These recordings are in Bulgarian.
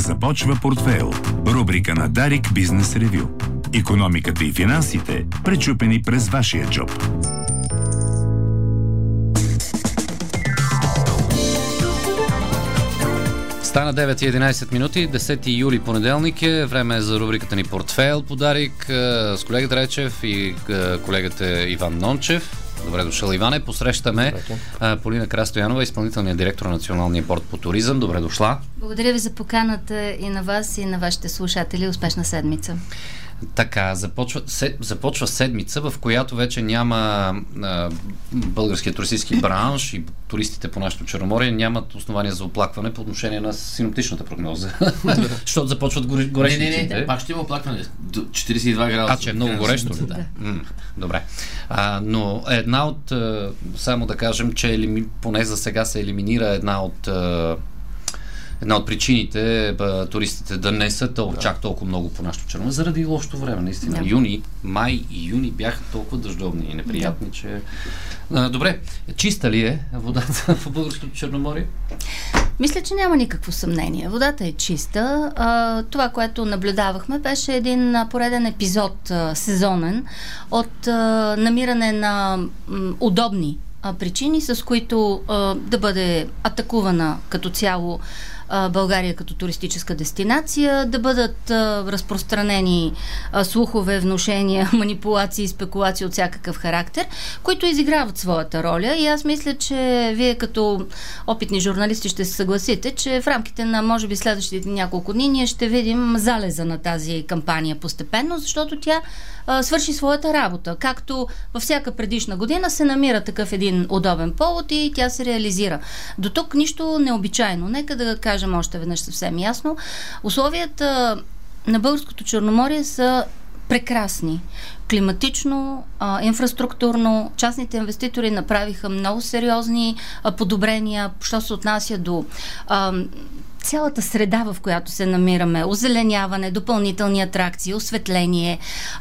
Започва портфейл. Рубрика на Дарик Бизнес Ревю. Икономиката и финансите, пречупени през вашия джоб. Стана 9:11 минути, 10 юли понеделник е, време е за рубриката ни Портфейл по Дарик с колегата Речев и колегата Иван Нончев. Добре дошъл, Иване. Посрещаме Полина Крастоянова, изпълнителният директор на Националния борд по туризъм. Добре дошла. Благодаря ви за поканата и на вас, и на вашите слушатели. Успешна седмица. Така, започва седмица, в която вече няма българския туристически бранш и туристите по нашето Черноморие нямат основания за оплакване по отношение на синоптичната прогноза. Защото започват горещи. Не, пак ще има оплакване. 42 градуса. Че е много горещо ли? Да. Добре. Но една от, само да кажем, че поне за сега се елиминира една от причините туристите да не са чак толкова много по нашото Черноморие, заради лошото време, наистина. Май и юни бяха толкова дъждовни и неприятни, че... Добре, чиста ли е водата в българското Черноморие? Мисля, че няма никакво съмнение. Водата е чиста. Това, което наблюдавахме, беше един пореден епизод сезонен от намиране на удобни причини, с които да бъде атакувана като цяло България като туристическа дестинация, да бъдат разпространени слухове, внушения, манипулации, спекулации от всякакъв характер, които изиграват своята роля. И аз мисля, че вие като опитни журналисти ще се съгласите, че в рамките на, може би, следващите няколко дни ние ще видим залеза на тази кампания постепенно, защото тя свърши своята работа. Както във всяка предишна година се намира такъв един удобен повод и тя се реализира. До тук нищо необичайно. Нека да кажем още веднъж съвсем ясно. Условията на българското Черноморие са прекрасни. Климатично, инфраструктурно, частните инвеститори направиха много сериозни подобрения, що се отнася до цялата среда, в която се намираме, озеленяване, допълнителни атракции, осветление.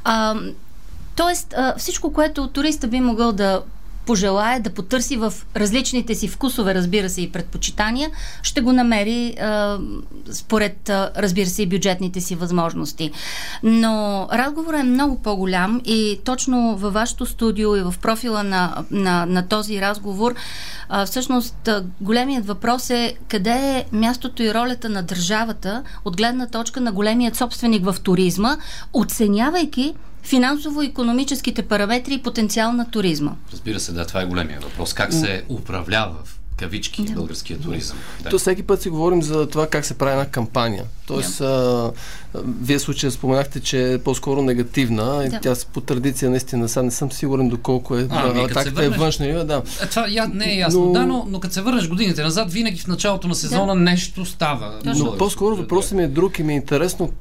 Тоест, всичко, което туриста би могъл да пожелае, да потърси в различните си вкусове, разбира се, и предпочитания, ще го намери според, разбира се, и бюджетните си възможности. Но разговорът е много по-голям и точно във вашето студио и в профила на този разговор всъщност големият въпрос е къде е мястото и ролята на държавата от гледна точка на големият собственик в туризма, оценявайки финансово-икономическите параметри и потенциал на туризма. Разбира се, да, това е големия въпрос. Как се управлява в кавички българския туризъм? То всеки път си говорим за това как се прави една кампания. Тоест, вие случая споменахте, че е по-скоро негативна и тя по традиция наистина, сега не съм сигурен доколко е атаката е външна. Да. Това не е ясно, но като се върнеш годините назад, винаги в началото на сезона нещо става. Но по-скоро въпросът ми е друг и ми е интересно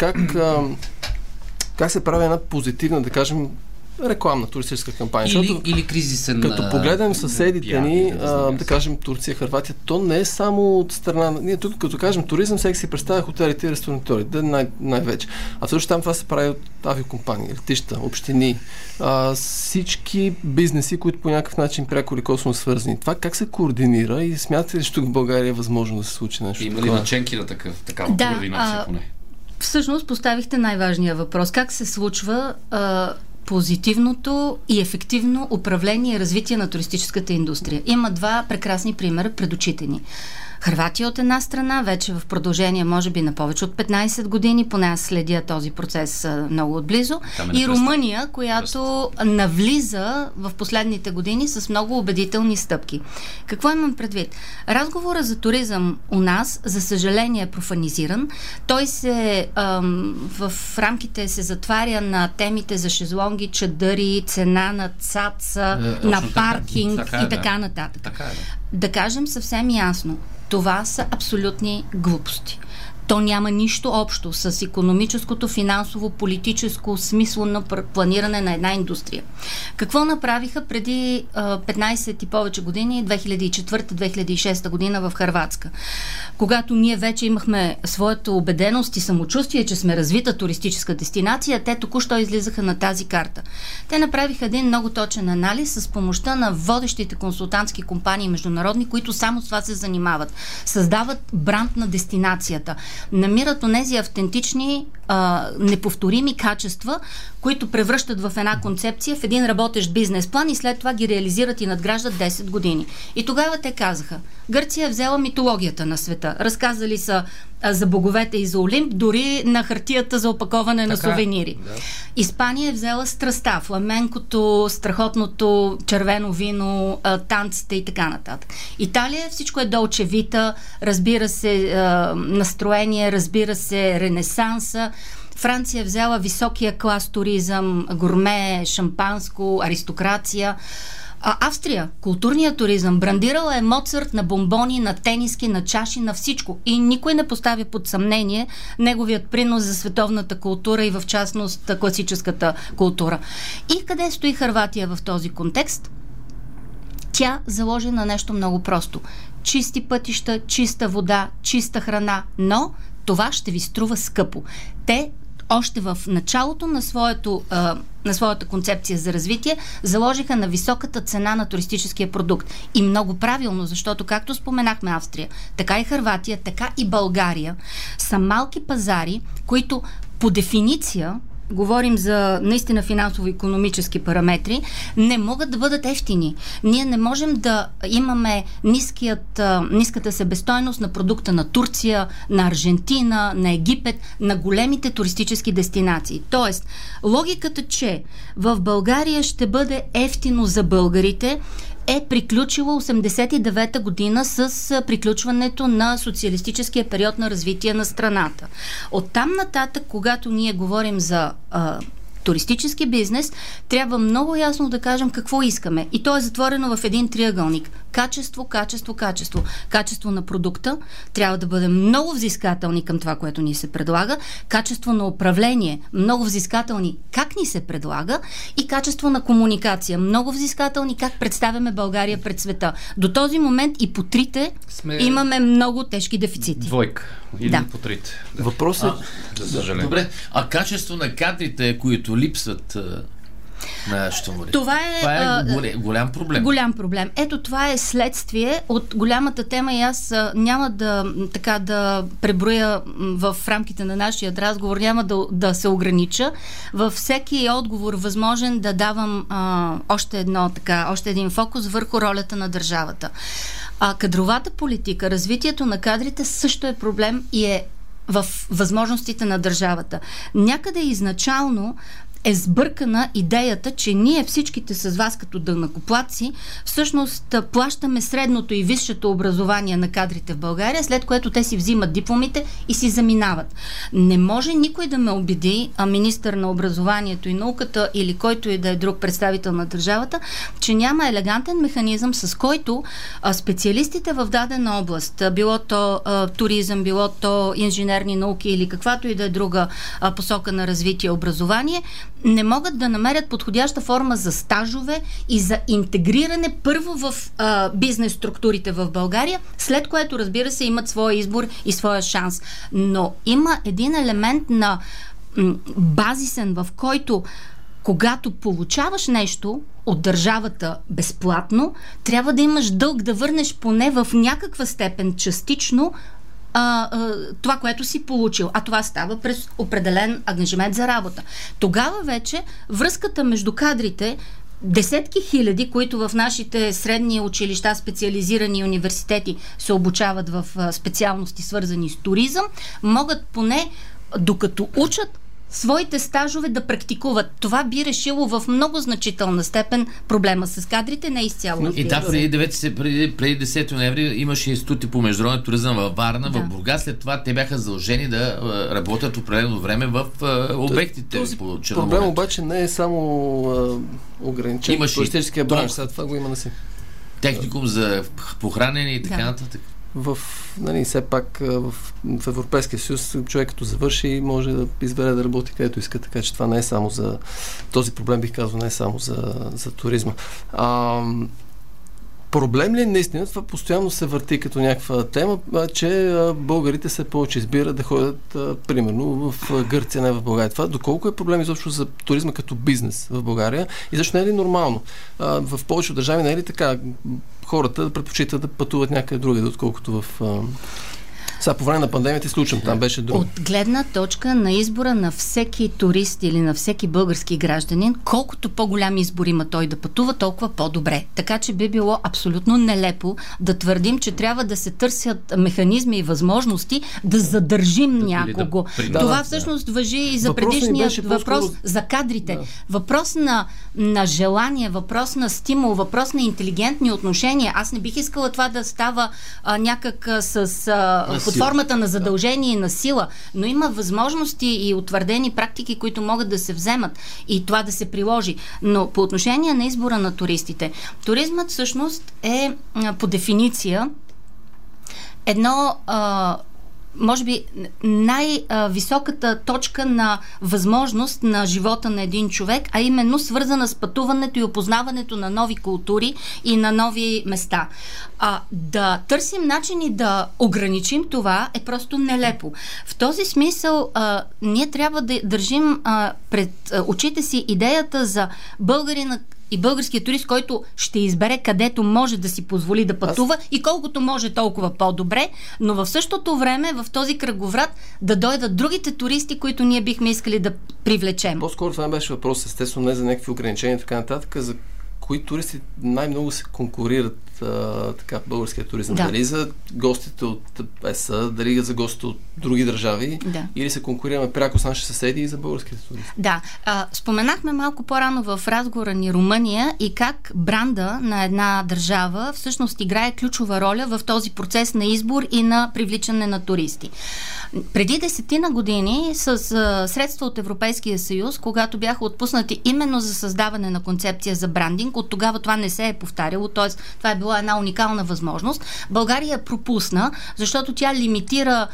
как се прави една позитивна, да кажем, рекламна туристическа кампания. Или кризисен... Като погледнем съседите ни, да кажем Турция, Хърватия, то не е само от страна... Ние тук, като кажем туризъм, всеки си представя хотелите и ресторантьорите, най-вече. А също там това се прави от авиокомпании, летища, общини, всички бизнеси, които по някакъв начин пряко или косвено свързани. Това как се координира и смятате ли, че тук в България е възможно да се случи нещо? Има ли наченки на такава координация поне? Всъщност поставихте най-важния въпрос. Как се случва позитивното и ефективно управление и развитие на туристическата индустрия? Има два прекрасни примера пред очите ни. Хърватия от една страна, вече в продължение, може би на повече от 15 години, поне аз следя този процес много отблизо, и Румъния, която навлиза в последните години с много убедителни стъпки. Какво имам предвид? Разговорът за туризъм у нас, за съжаление, е профанизиран. Той в рамките се затваря на темите за шезлонги, чадъри, цена на цаца, на паркинг и така нататък. Да кажем съвсем ясно, това са абсолютни глупости. То няма нищо общо с икономическото, финансово, политическо, смислено планиране на една индустрия. Какво направиха преди 15 и повече години, 2004-2006 година в Хърватска? Когато ние вече имахме своята убеденост и самочувствие, че сме развита туристическа дестинация, те току-що излизаха на тази карта. Те направиха един много точен анализ с помощта на водещите консултантски компании международни, които само с това се занимават. Създават бранд на дестинацията. намират онези автентични, неповторими качества, които превръщат в една концепция, в един работещ бизнес план и след това ги реализират и надграждат 10 години. И тогава те казаха, Гърция е взела митологията на света. Разказали са за боговете и за Олимп, дори на хартията за опаковане на сувенири. Да. Испания е взела страста, фламенкото, страхотното червено вино, танците и така нататък. Италия всичко е долче вита, разбира се настроение, разбира се ренесанса. Франция е взела високия клас туризъм, гурме, шампанско, аристокрация. Австрия, културният туризъм, брандирала е Моцарт на бомбони, на тениски, на чаши, на всичко. И никой не поставя под съмнение неговият принос за световната култура и в частност класическата култура. И къде стои Хърватия в този контекст? Тя заложи на нещо много просто. Чисти пътища, чиста вода, чиста храна, но това ще ви струва скъпо. Те още в началото на своята концепция за развитие заложиха на високата цена на туристическия продукт. И много правилно, защото както споменахме Австрия, така и Хърватия, така и България са малки пазари, които по дефиниция, говорим за наистина финансово-икономически параметри, не могат да бъдат евтини. Ние не можем да имаме ниската себестойност на продукта на Турция, на Аржентина, на Египет, на големите туристически дестинации. Тоест, логиката, че в България ще бъде евтино за българите, е приключила 1989 година с приключването на социалистическия период на развитие на страната. Оттам нататък, когато ние говорим за туристически бизнес, трябва много ясно да кажем какво искаме. И то е затворено в един триъгълник. Качество, качество, качество. Качество на продукта. Трябва да бъдем много взискателни към това, което ни се предлага. Качество на управление. Много взискателни как ни се предлага. И качество на комуникация. Много взискателни как представяме България пред света. До този момент и по трите имаме много тежки дефицити. Двойка. Или по трите. Да. Въпросът за съжаление. Добре. А качество на кадрите, които липсват на Щомори. Това е голям проблем. Голям проблем. Ето това е следствие от голямата тема и аз няма да преброя в рамките на нашия разговор, няма да се огранича. Във всеки отговор възможен да давам още един фокус върху ролята на държавата. Кадровата политика, развитието на кадрите също е проблем и е в възможностите на държавата. Някъде изначално е сбъркана идеята, че ние всичките с вас като данъкоплатци всъщност плащаме средното и висшето образование на кадрите в България, след което те си взимат дипломите и си заминават. Не може никой да ме убеди, министър на образованието и науката или който и да е друг представител на държавата, че няма елегантен механизъм, с който специалистите в дадена област, било то туризъм, било то инженерни науки или каквато и да е друга посока на развитие образование, не могат да намерят подходяща форма за стажове и за интегриране първо в бизнес структурите в България, след което, разбира се, имат своя избор и своя шанс. Но има един елемент на базисен, в който когато получаваш нещо от държавата безплатно, трябва да имаш дълг да върнеш поне в някаква степен частично това, което си получил. А това става през определен ангажимент за работа. Тогава вече връзката между кадрите, десетки хиляди, които в нашите средни училища, специализирани университети се обучават в специалности, свързани с туризъм, могат поне докато учат своите стажове да практикуват. Това би решило в много значителна степен проблема с кадрите, не изцяло. И да, преди 10 ноември имаше институти по международен туризъм във Варна, в Бургас. След това те бяха задължени да работят определено време в обектите по Черноморието. Проблем обаче не е само ограничен в туристическия бранш. Сега това го има на си. Техникум за похранене и така нататък. Все пак в Европейския съюз човек като завърши може да избере да работи където иска, така че това не е само за този проблем, бих казал, не е само за туризма. Проблем ли наистина, това постоянно се върти като някаква тема, че българите се повече избират да ходят примерно в Гърция, не в България. Това доколко е проблем изобщо за туризма като бизнес в България и защо не е ли нормално? В повечето държави не е ли така хората предпочитат да пътуват някъде другаде, отколкото в Сега по време на пандемията изключвам, там беше друго. От гледна точка на избора на всеки турист или на всеки български гражданин, колкото по-голям избор има той да пътува, толкова по-добре. Така че би било абсолютно нелепо да твърдим, че трябва да се търсят механизми и възможности да задържим някого. Това всъщност важи и за предишния въпрос за кадрите. Да. Въпрос на желание, въпрос на стимул, въпрос на интелигентни отношения. Аз не бих искала това да става някак под формата на задължение и на сила, но има възможности и утвърдени практики, които могат да се вземат и това да се приложи. Но по отношение на избора на туристите, туризмът всъщност е по дефиниция едно може би най-високата точка на възможност на живота на един човек, а именно свързана с пътуването и опознаването на нови култури и на нови места. Да търсим начини да ограничим това е просто нелепо. В този смисъл ние трябва да държим пред очите си идеята за българина и българският турист, който ще избере където може да си позволи да пътува и колкото може толкова по-добре, но в същото време в този кръговрат да дойдат другите туристи, които ние бихме искали да привлечем. По-скоро това беше въпрос, естествено, не за някакви ограничения и така нататък, за кои туристи най-много се конкурират българския туризъм. Да. Дали за гостите от ЕС, дали за гостите от други държави, или се конкурираме пряко с наши съседи и за българските туристи. Да. Споменахме малко по-рано в разговора ни Румъния и как бранда на една държава всъщност играе ключова роля в този процес на избор и на привличане на туристи. Преди 10 години с средства от Европейския съюз, когато бяха отпуснати именно за създаване на концепция за брандинг, от тогава това не се е повтаряло, т.е. това е била една уникална възможност. България пропусна, защото тя лимитира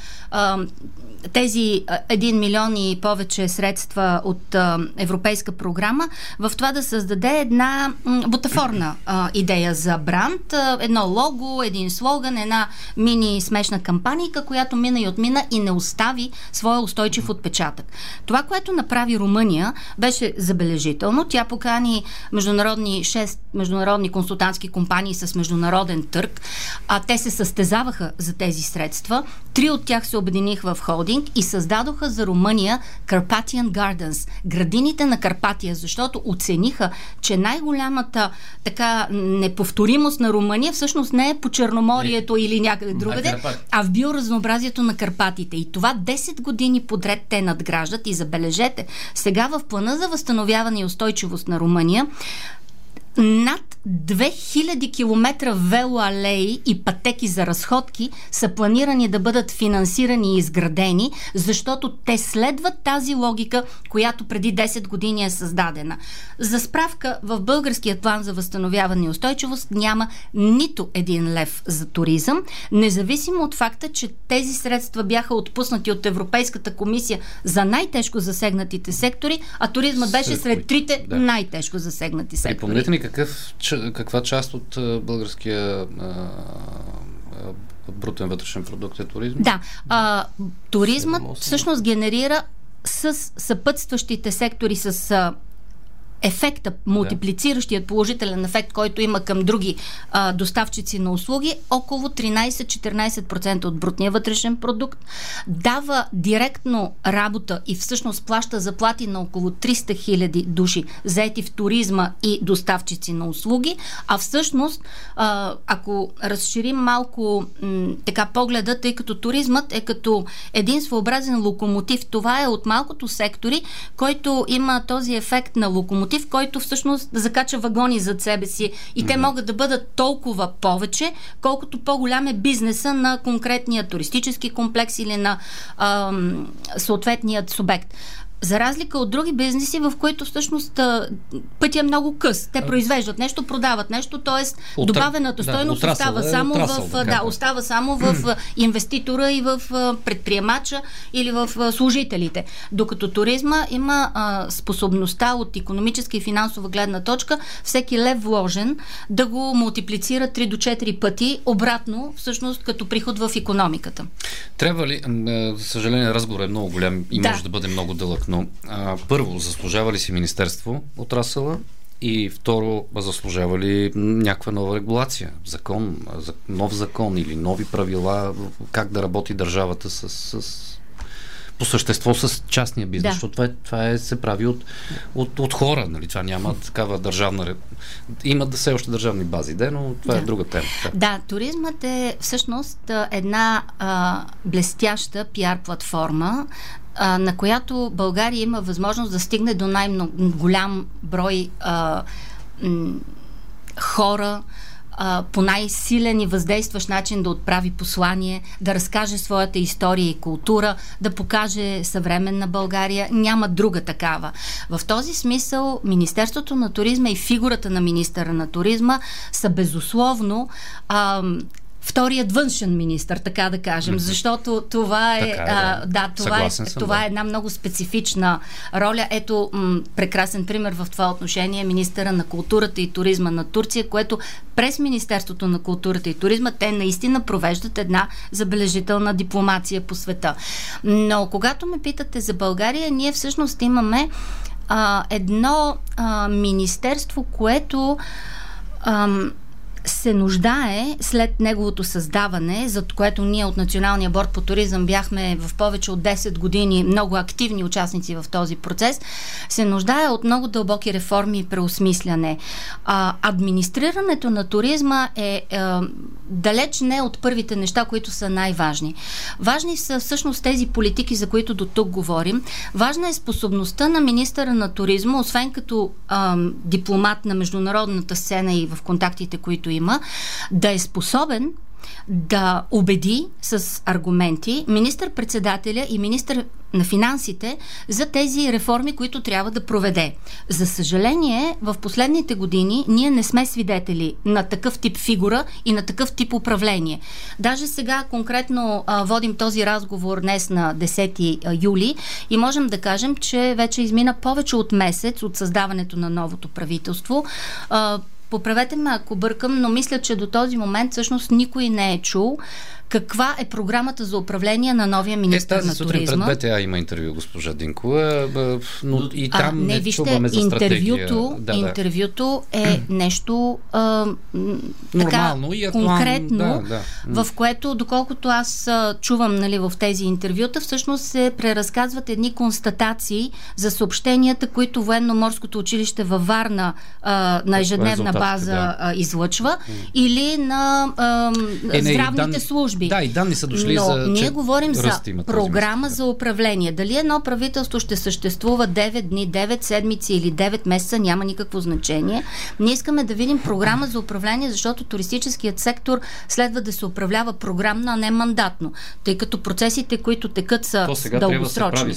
тези 1 милион и повече средства от европейска програма в това да създаде една бутафорна идея за бранд, едно лого, един слоган, една мини смешна кампанийка, която мина и отмина и не остави своя устойчив отпечатък. Това, което направи Румъния, беше забележително. Тя покани 6 международни консултантски компании с международен търг. Те се състезаваха за тези средства. 3 от тях се обединиха в холдинг и създадоха за Румъния Carpathian Gardens, градините на Карпатия, защото оцениха, че най-голямата неповторимост на Румъния всъщност не е по Черноморието или някъде другаде, а в биоразнообразието на Карпатите. И това 10 години подред те надграждат и забележете, сега в плана за възстановяване и устойчивост на Румъния над 2000 км велоалеи и пътеки за разходки са планирани да бъдат финансирани и изградени, защото те следват тази логика, която преди 10 години е създадена. За справка, в българския план за възстановяване и устойчивост няма нито 1 лев за туризъм, независимо от факта, че тези средства бяха отпуснати от Европейската комисия за най-тежко засегнатите сектори, а туризмът беше сред 3 най-тежко засегнати сектори. Припомнете ми каква част от българския брутен вътрешен продукт е туризм? Да. Туризмът всъщност генерира с съпътстващите сектори, с ефекта, мултиплициращият положителен ефект, който има към други доставчици на услуги, около 13-14% от брутния вътрешен продукт, дава директно работа и всъщност плаща заплати на около 300 хиляди души, заети в туризма и доставчици на услуги, а всъщност, ако разширим малко погледа, тъй като туризмът е като един своеобразен локомотив, това е от малкото сектори, който има този ефект на локомотив, който всъщност закача вагони зад себе си и те могат да бъдат толкова повече, колкото по-голям е бизнеса на конкретния туристически комплекс или на съответният субект. За разлика от други бизнеси, в които всъщност пътя е много къс. Те произвеждат нещо, продават нещо, т.е. добавената стойност остава само в инвеститора и в предприемача или в служителите. Докато туризма има способността от икономическа и финансова гледна точка всеки лев вложен да го мултиплицира 3 до 4 пъти обратно, всъщност като приход в икономиката. Трябва ли, за съжаление, разговор е много голям и може да бъде много дълъг, но първо, заслужава ли си министерство отрасъла И второ, заслужава ли някаква нова регулация? Нов закон или нови правила, как да работи държавата по същество с частния бизнес, защото това се прави от хора, нали? Това няма такава държавна... Има все още държавни бази, но това е друга тема. Да, туризмът е всъщност една блестяща пиар платформа, на която България има възможност да стигне до най-голям брой хора, по най-силен и въздействащ начин да отправи послание, да разкаже своята история и култура, да покаже съвременна България. Няма друга такава. В този смисъл Министерството на туризма и фигурата на министъра на туризма са безусловно вторият външен министър, така да кажем, защото това е, това е една много специфична роля. Ето прекрасен пример в това отношение е министъра на културата и туризма на Турция, което през Министерството на културата и туризма те наистина провеждат една забележителна дипломация по света. Но когато ме питате за България, ние всъщност имаме едно министерство, което се нуждае след неговото създаване, за което ние от Националния борд по туризъм бяхме в повече от 10 години много активни участници в този процес, се нуждае от много дълбоки реформи и преосмисляне. Администрирането на туризма е далеч не от първите неща, които са най-важни. Важни са всъщност тези политики, за които до тук говорим. Важна е способността на министъра на туризма, освен като дипломат на международната сцена и в контактите, които има, да е способен да убеди с аргументи министър-председателя и министър на финансите за тези реформи, които трябва да проведе. За съжаление, в последните години ние не сме свидетели на такъв тип фигура и на такъв тип управление. Даже сега конкретно водим този разговор днес на 10 юли и можем да кажем, че вече измина повече от месец от създаването на новото правителство. Поправете ме, ако бъркам, но мисля, че до този момент всъщност никой не е чул каква е програмата за управление на новия министър на туризма. Тази сутрин пред БТА има интервю госпожа Динкова, но и там не чуваме за стратегия. Интервюто е нещо нормално така, и конкретно, в което, доколкото аз чувам в тези интервюта, всъщност се преразказват едни констатации за съобщенията, които Военно-морското училище във Варна на ежедневна база излъчва, или на здравните служби. Да, и данни са дошли но ние говорим за програма за управление. Дали едно правителство ще съществува 9 дни, 9 седмици или 9 месеца, няма никакво значение. Ние искаме да видим програма за управление, защото туристическият сектор следва да се управлява програмно, а не мандатно. Тъй като процесите, които текат, са дългосрочни.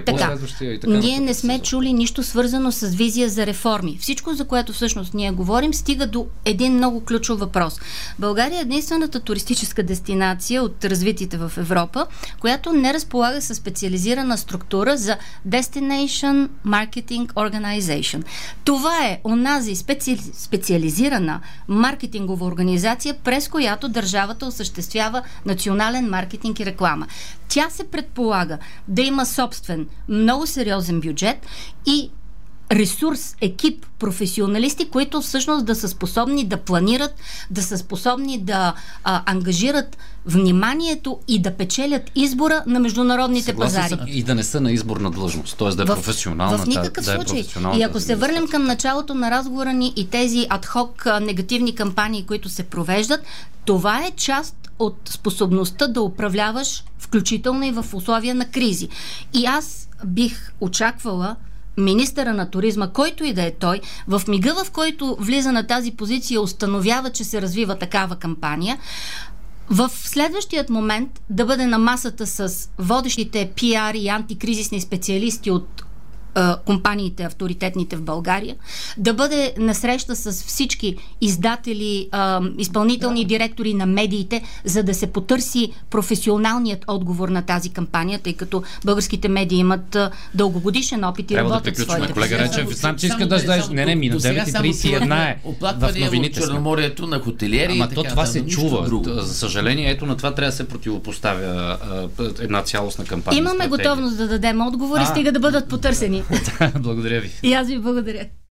Ние не сме чули нищо свързано с визия за реформи. Всичко, за което всъщност ние говорим, стига до един много ключов въпрос. България е единствената туристическа дестинация от развитите в Европа, която не разполага със специализирана структура за Destination Marketing Organization. Това е онази специализирана маркетингова организация, през която държавата осъществява национален маркетинг и реклама. Тя се предполага да има собствен, много сериозен бюджет и ресурс, екип, професионалисти, които всъщност да са способни да планират, да са способни да ангажират вниманието и да печелят избора на международните пазари. И да не са на изборна длъжност, т.е. да е професионална. В никакъв случай. И ако се върнем към началото на разговора ни и тези адхок негативни кампании, които се провеждат, това е част от способността да управляваш, включително и в условия на кризи. И аз бих очаквала министъра на туризма, който и да е той, в мига, в който влиза на тази позиция, установява, че се развива такава кампания, в следващият момент да бъде на масата с водещите пиар и антикризисни специалисти от компаниите, авторитетните в България, да бъде насреща с всички издатели, изпълнителни директори на медиите, за да се потърси професионалният отговор на тази кампания, тъй като българските медии имат дългогодишен опит и работят своите. Колега Речев, знам, че иска да знаеш. Не, мина 9:31 е в новините. Черноморието на хотелиери. Ама това се чува. За съжаление, ето на това трябва да се противопоставя една цялостна кампания. Имаме готовност да дадем отговори, стига да бъдат потърсени. Благодаря ви. И аз ви благодаря.